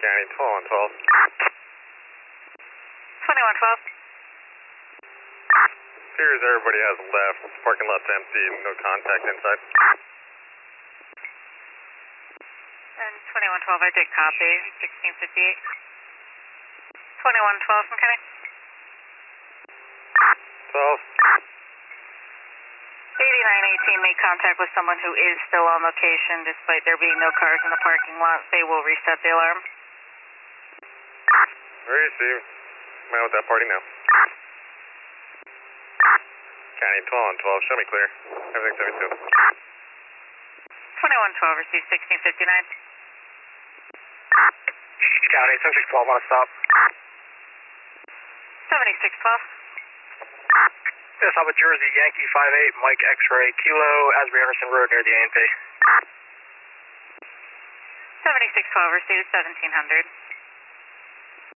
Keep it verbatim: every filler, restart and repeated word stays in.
County, twelve one twelve. twenty-one twelve. Appears everybody has left. Parking lot's empty, no contact inside. And twenty-one twelve, I did copy. sixteen fifty-eight. twenty-one twelve from Kenny. twelve. eighty-nine eighteen made contact with someone who is still on location despite there being no cars in the parking lot. They will reset the alarm. Received. I'm out with that party now. County, twelve one twelve, show me clear. Everything seventy-two. twenty-one twelve, received sixteen fifty-nine. County, seventy-six twelve, want to stop. seventy-six twelve. Yes, I'm with Jersey, Yankee five eight, Mike X-ray, Kilo, Asbury Anderson Road near the A and P. seventy-six twelve, received seventeen hundred.